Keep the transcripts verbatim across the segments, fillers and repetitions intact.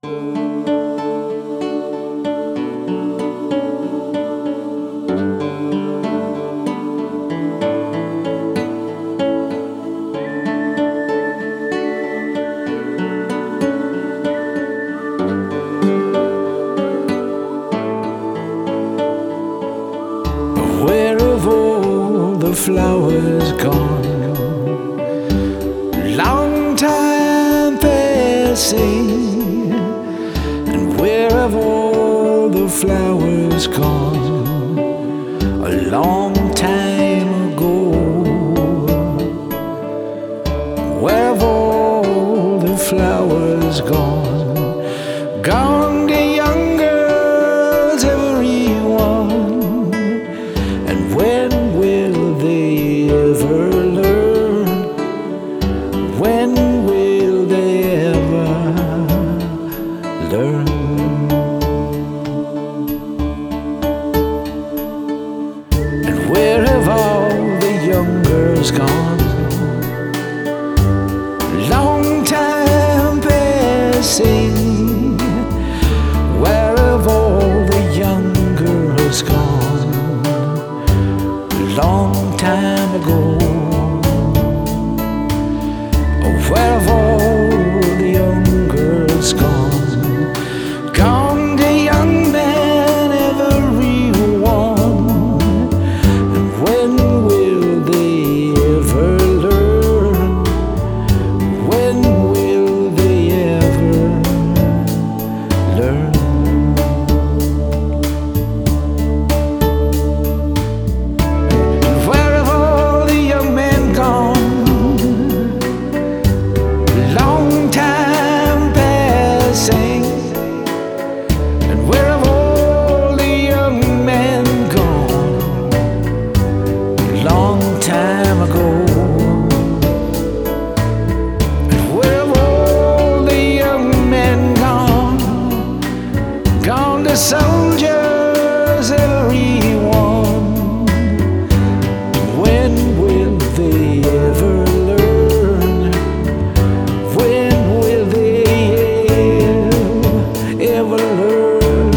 Where have all the flowers gone? Long time passing. And where have all the flowers gone? A long time ago. Where have all the flowers gone? Gone the young girls, everyone. And when will they ever learn? When will they ever learn? And where have all the young girls gone? Long time passing. Where have all the young girls gone? Long time ago. Where have all the young girls gone? Gone the young men, everyone. And when will they ever learn? When will they ever learn? The soldiers, everyone. When will they ever learn? When will they ever learn?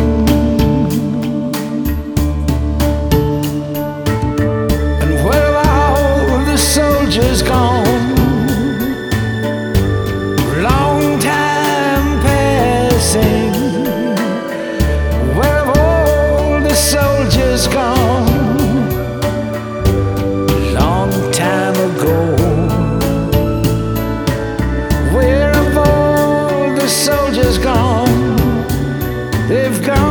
And where are all the soldiers gone? Long time passing. Soldiers gone, long time ago. Where have all the soldiers gone? They've gone.